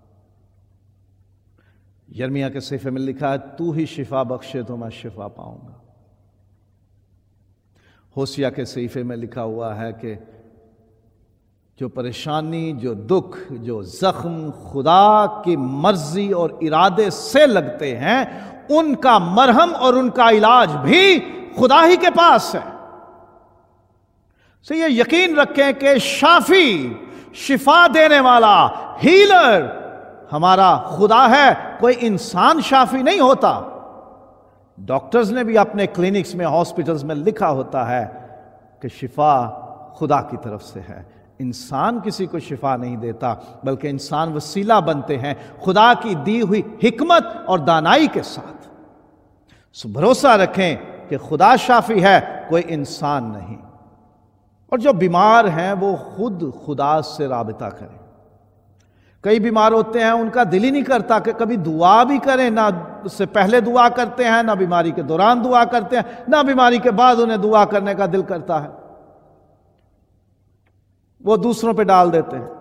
یرمیہ کے صحیفے میں لکھا ہے، تو ہی شفا بخشے تو میں شفا پاؤں گا. ہوسیہ کے صحیفے میں لکھا ہوا ہے کہ جو پریشانی، جو دکھ، جو زخم خدا کی مرضی اور ارادے سے لگتے ہیں، ان کا مرہم اور ان کا علاج بھی خدا ہی کے پاس ہے. سے یہ یقین رکھیں کہ شافی، شفا دینے والا، ہیلر ہمارا خدا ہے. کوئی انسان شافی نہیں ہوتا. ڈاکٹرز نے بھی اپنے کلینکس میں، ہاسپٹلز میں لکھا ہوتا ہے کہ شفا خدا کی طرف سے ہے. انسان کسی کو شفا نہیں دیتا، بلکہ انسان وسیلہ بنتے ہیں خدا کی دی ہوئی حکمت اور دانائی کے ساتھ. سو بھروسہ رکھیں کہ خدا شافی ہے، کوئی انسان نہیں. اور جو بیمار ہیں وہ خود خدا سے رابطہ کریں. کئی بیمار ہوتے ہیں، ان کا دل ہی نہیں کرتا کہ کبھی دعا بھی کریں. نہ اس سے پہلے دعا کرتے ہیں، نہ بیماری کے دوران دعا کرتے ہیں، نہ بیماری کے بعد انہیں دعا کرنے کا دل کرتا ہے. وہ دوسروں پہ ڈال دیتے ہیں.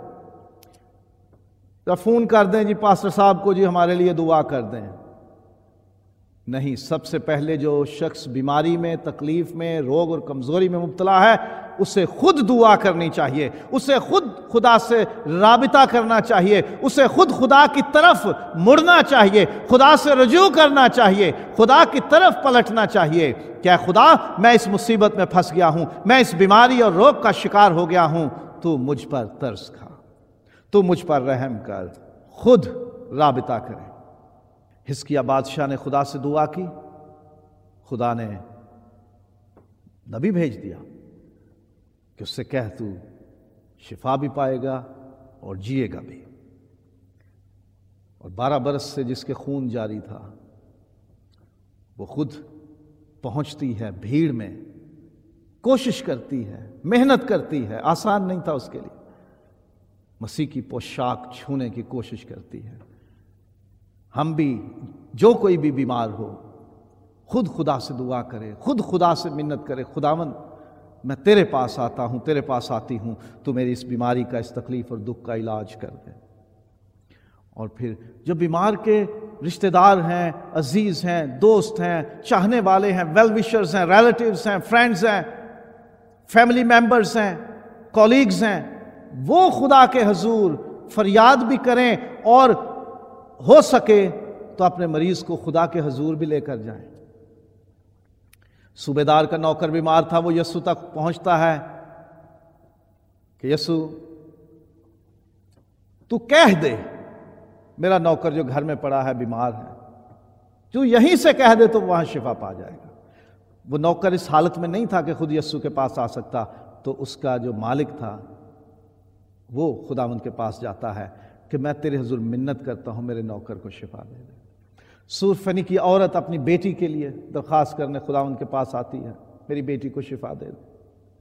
فون کر دیں جی پاسٹر صاحب کو، جی ہمارے لیے دعا کر دیں. نہیں، سب سے پہلے جو شخص بیماری میں، تکلیف میں، روگ اور کمزوری میں مبتلا ہے، اسے خود دعا کرنی چاہیے، اسے خود خدا سے رابطہ کرنا چاہیے، اسے خود خدا کی طرف مڑنا چاہیے، خدا سے رجوع کرنا چاہیے، خدا کی طرف پلٹنا چاہیے. کیا خدا، میں اس مصیبت میں پھنس گیا ہوں، میں اس بیماری اور روگ کا شکار ہو گیا ہوں، تو مجھ پر ترس کھا، تو مجھ پر رحم کر. خود رابطہ کریں. حزقیہ بادشاہ نے خدا سے دعا کی، خدا نے نبی بھیج دیا کہ اس سے کہہ تو شفا بھی پائے گا اور جیے گا بھی. اور بارہ برس سے جس کے خون جاری تھا، وہ خود پہنچتی ہے بھیڑ میں، کوشش کرتی ہے، محنت کرتی ہے. آسان نہیں تھا اس کے لیے. مسیح کی پوشاک چھونے کی کوشش کرتی ہے. ہم بھی، جو کوئی بھی بیمار ہو، خود خدا سے دعا کرے، خود خدا سے منت کرے، خداوند میں تیرے پاس آتا ہوں، تیرے پاس آتی ہوں، تو میری اس بیماری کا، اس تکلیف اور دکھ کا علاج کر دے. اور پھر جو بیمار کے رشتہ دار ہیں، عزیز ہیں، دوست ہیں، چاہنے والے ہیں، ویل وشرز ہیں، ریلیٹیوز ہیں، فرینڈز ہیں، فیملی ممبرز ہیں، کولیگز ہیں، وہ خدا کے حضور فریاد بھی کریں، اور ہو سکے تو اپنے مریض کو خدا کے حضور بھی لے کر جائیں. صوبے دار کا نوکر بیمار تھا، وہ یسوع تک پہنچتا ہے کہ یسوع تو کہہ دے، میرا نوکر جو گھر میں پڑا ہے بیمار ہے، جو یہیں سے کہہ دے تو وہاں شفا پا جائے گا. وہ نوکر اس حالت میں نہیں تھا کہ خود یسوع کے پاس آ سکتا، تو اس کا جو مالک تھا وہ خداوند کے پاس جاتا ہے کہ میں تیرے حضور منت کرتا ہوں میرے نوکر کو شفا دے دے۔ سور فنی کی عورت اپنی بیٹی کے لیے درخواست کرنے خداوند کے پاس آتی ہے، میری بیٹی کو شفا دے دے۔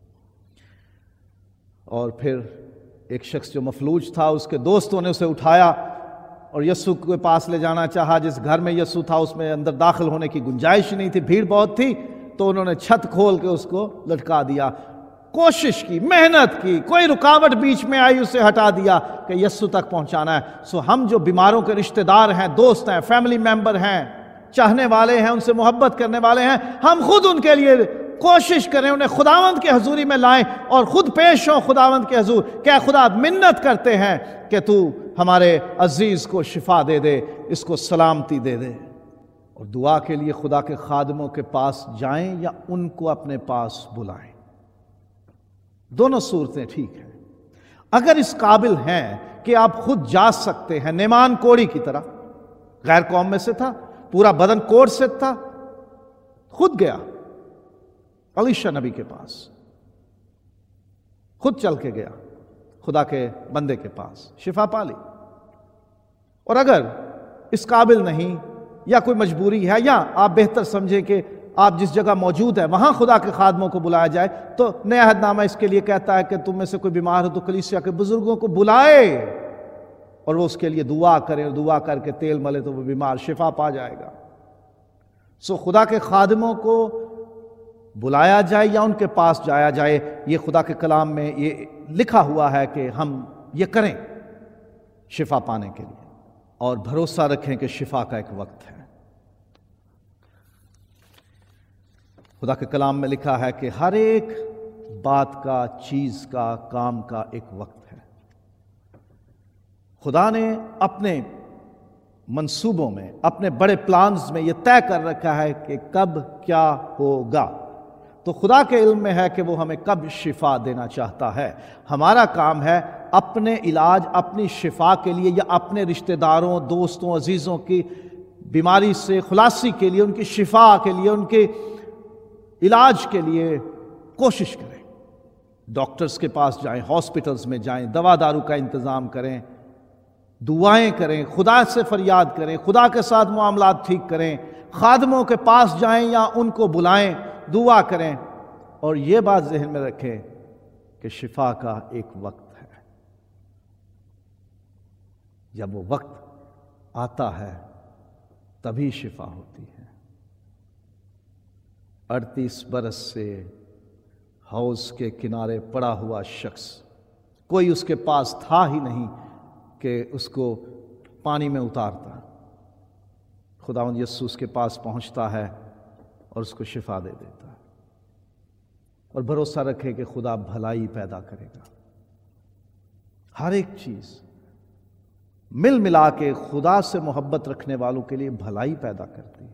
اور پھر ایک شخص جو مفلوج تھا، اس کے دوستوں نے اسے اٹھایا اور یسوع کے پاس لے جانا چاہا۔ جس گھر میں یسوع تھا اس میں اندر داخل ہونے کی گنجائش نہیں تھی، بھیڑ بہت تھی، تو انہوں نے چھت کھول کے اس کو لٹکا دیا، کوشش کی، محنت کی، کوئی رکاوٹ بیچ میں آئی اسے ہٹا دیا کہ یسوع تک پہنچانا ہے۔ سو ہم جو بیماروں کے رشتہ دار ہیں، دوست ہیں، فیملی ممبر ہیں، چاہنے والے ہیں، ان سے محبت کرنے والے ہیں، ہم خود ان کے لیے کوشش کریں، انہیں خداوند کے حضوری میں لائیں اور خود پیش ہوں خداوند کے حضور کہ اے خدا منت کرتے ہیں کہ تو ہمارے عزیز کو شفا دے دے، اس کو سلامتی دے دے۔ اور دعا کے لیے خدا کے خادموں کے پاس جائیں یا ان کو اپنے پاس بلائیں، دونوں صورتیں ٹھیک ہیں۔ اگر اس قابل ہیں کہ آپ خود جا سکتے ہیں، نیمان کوڑی کی طرح، غیر قوم میں سے تھا، پورا بدن کوڑ سے تھا، خود گیا الیشا نبی کے پاس، خود چل کے گیا خدا کے بندے کے پاس، شفا پا لی۔ اور اگر اس قابل نہیں یا کوئی مجبوری ہے یا آپ بہتر سمجھیں کہ آپ جس جگہ موجود ہیں وہاں خدا کے خادموں کو بلایا جائے، تو نیا عہد نامہ اس کے لیے کہتا ہے کہ تم میں سے کوئی بیمار ہو تو کلیسیا کے بزرگوں کو بلائے اور وہ اس کے لیے دعا کریں، اور دعا کر کے تیل ملے تو وہ بیمار شفا پا جائے گا۔ سو خدا کے خادموں کو بلایا جائے یا ان کے پاس جایا جائے، یہ خدا کے کلام میں یہ لکھا ہوا ہے کہ ہم یہ کریں شفا پانے کے لیے، اور بھروسہ رکھیں کہ شفا کا ایک وقت ہے۔ خدا کے کلام میں لکھا ہے کہ ہر ایک بات کا، چیز کا، کام کا ایک وقت ہے۔ خدا نے اپنے منصوبوں میں، اپنے بڑے پلانز میں یہ طے کر رکھا ہے کہ کب کیا ہوگا۔ تو خدا کے علم میں ہے کہ وہ ہمیں کب شفا دینا چاہتا ہے۔ ہمارا کام ہے اپنے علاج، اپنی شفا کے لیے یا اپنے رشتہ داروں، دوستوں، عزیزوں کی بیماری سے خلاصی کے لیے، ان کی شفا کے لیے، ان کے علاج کے لیے کوشش کریں۔ ڈاکٹرز کے پاس جائیں، ہاسپٹلز میں جائیں، دوا دارو کا انتظام کریں، دعائیں کریں، خدا سے فریاد کریں، خدا کے ساتھ معاملات ٹھیک کریں، خادموں کے پاس جائیں یا ان کو بلائیں، دعا کریں، اور یہ بات ذہن میں رکھیں کہ شفا کا ایک وقت ہے۔ جب وہ وقت آتا ہے تبھی شفا ہوتی ہے۔ اڑتیس برس سے حوض کے کنارے پڑا ہوا شخص، کوئی اس کے پاس تھا ہی نہیں کہ اس کو پانی میں اتارتا، خداوند یسوع اس کے پاس پہنچتا ہے اور اس کو شفا دے دیتا ہے۔ اور بھروسہ رکھے کہ خدا بھلائی پیدا کرے گا۔ ہر ایک چیز مل ملا کے خدا سے محبت رکھنے والوں کے لیے بھلائی پیدا کرتی ہے۔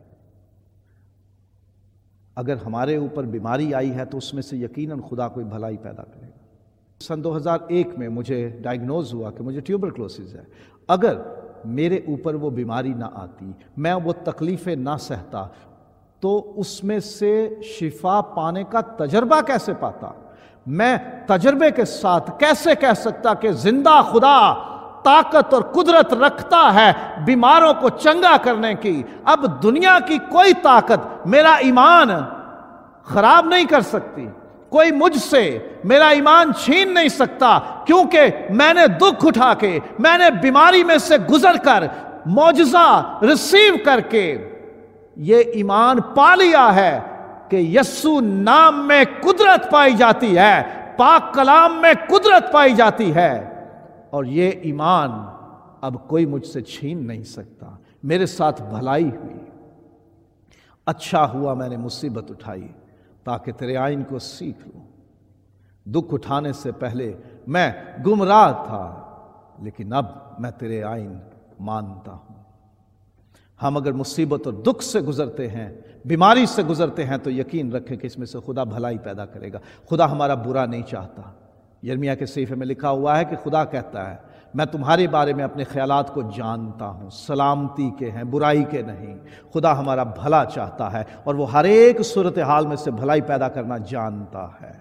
اگر ہمارے اوپر بیماری آئی ہے تو اس میں سے یقیناً خدا کوئی بھلائی پیدا کرے گا۔ سن دو ہزار ایک میں مجھے ڈائیگنوز ہوا کہ مجھے ٹیوبرکلوسس ہے۔ اگر میرے اوپر وہ بیماری نہ آتی، میں وہ تکلیفیں نہ سہتا، تو اس میں سے شفا پانے کا تجربہ کیسے پاتا؟ میں تجربے کے ساتھ کیسے کہہ سکتا کہ زندہ خدا طاقت اور قدرت رکھتا ہے بیماروں کو چنگا کرنے کی؟ اب دنیا کی کوئی طاقت میرا ایمان خراب نہیں کر سکتی، کوئی مجھ سے میرا ایمان چھین نہیں سکتا، کیونکہ میں نے دکھ اٹھا کے، میں نے بیماری میں سے گزر کر، معجزہ ریسیو کر کے یہ ایمان پا لیا ہے کہ یسوع نام میں قدرت پائی جاتی ہے، پاک کلام میں قدرت پائی جاتی ہے، اور یہ ایمان اب کوئی مجھ سے چھین نہیں سکتا۔ میرے ساتھ بھلائی ہوئی، اچھا ہوا میں نے مصیبت اٹھائی تاکہ تیرے آئین کو سیکھ لوں۔ دکھ اٹھانے سے پہلے میں گمراہ تھا، لیکن اب میں تیرے آئین مانتا ہوں۔ ہم اگر مصیبت اور دکھ سے گزرتے ہیں، بیماری سے گزرتے ہیں، تو یقین رکھیں کہ اس میں سے خدا بھلائی پیدا کرے گا۔ خدا ہمارا برا نہیں چاہتا۔ یرمیہ کے صحیفے میں لکھا ہوا ہے کہ خدا کہتا ہے میں تمہارے بارے میں اپنے خیالات کو جانتا ہوں، سلامتی کے ہیں، برائی کے نہیں۔ خدا ہمارا بھلا چاہتا ہے اور وہ ہر ایک صورتحال میں سے بھلائی پیدا کرنا جانتا ہے۔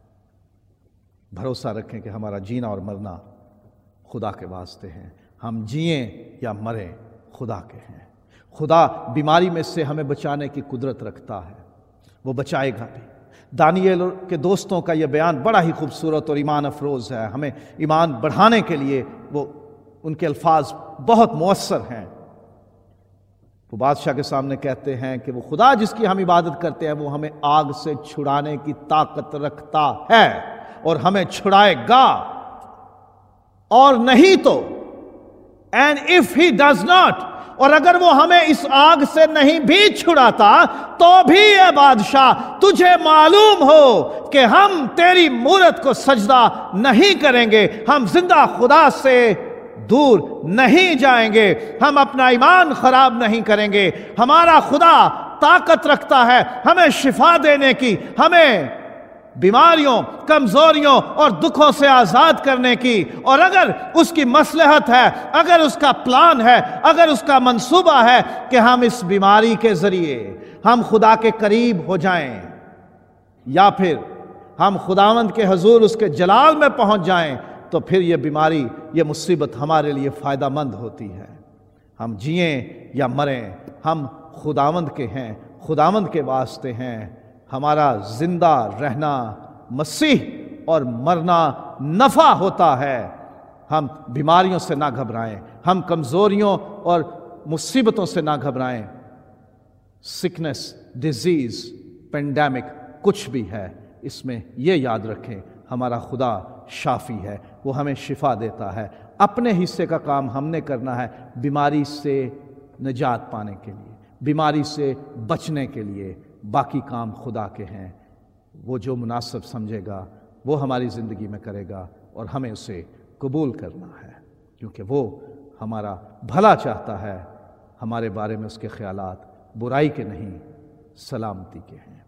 بھروسہ رکھیں کہ ہمارا جینا اور مرنا خدا کے واسطے ہیں، ہم جئیں یا مریں خدا کے ہیں۔ خدا بیماری میں سے ہمیں بچانے کی قدرت رکھتا ہے، وہ بچائے گا بھی۔ دانیل کے دوستوں کا یہ بیان بڑا ہی خوبصورت اور ایمان افروز ہے، ہمیں ایمان بڑھانے کے لیے وہ ان کے الفاظ بہت مؤثر ہیں۔ وہ بادشاہ کے سامنے کہتے ہیں کہ وہ خدا جس کی ہم عبادت کرتے ہیں وہ ہمیں آگ سے چھڑانے کی طاقت رکھتا ہے اور ہمیں چھڑائے گا، اور نہیں تو and if he does not، اور اگر وہ ہمیں اس آگ سے نہیں بھی چھڑاتا تو بھی اے بادشاہ تجھے معلوم ہو کہ ہم تیری مورت کو سجدہ نہیں کریں گے، ہم زندہ خدا سے دور نہیں جائیں گے، ہم اپنا ایمان خراب نہیں کریں گے۔ ہمارا خدا طاقت رکھتا ہے ہمیں شفا دینے کی، ہمیں بیماریوں، کمزوریوں اور دکھوں سے آزاد کرنے کی، اور اگر اس کی مصلحت ہے، اگر اس کا پلان ہے، اگر اس کا منصوبہ ہے کہ ہم اس بیماری کے ذریعے ہم خدا کے قریب ہو جائیں یا پھر ہم خداوند کے حضور اس کے جلال میں پہنچ جائیں، تو پھر یہ بیماری، یہ مصیبت ہمارے لیے فائدہ مند ہوتی ہے۔ ہم جئیں یا مریں ہم خداوند کے ہیں، خداوند کے واسطے ہیں۔ ہمارا زندہ رہنا مسیح اور مرنا نفع ہوتا ہے۔ ہم بیماریوں سے نہ گھبرائیں، ہم کمزوریوں اور مصیبتوں سے نہ گھبرائیں۔ سکنس، ڈیزیز، پینڈیمک کچھ بھی ہے، اس میں یہ یاد رکھیں ہمارا خدا شافی ہے، وہ ہمیں شفا دیتا ہے۔ اپنے حصے کا کام ہم نے کرنا ہے بیماری سے نجات پانے کے لیے، بیماری سے بچنے کے لیے۔ باقی کام خدا کے ہیں، وہ جو مناسب سمجھے گا وہ ہماری زندگی میں کرے گا، اور ہمیں اسے قبول کرنا ہے، کیونکہ وہ ہمارا بھلا چاہتا ہے۔ ہمارے بارے میں اس کے خیالات برائی کے نہیں، سلامتی کے ہیں۔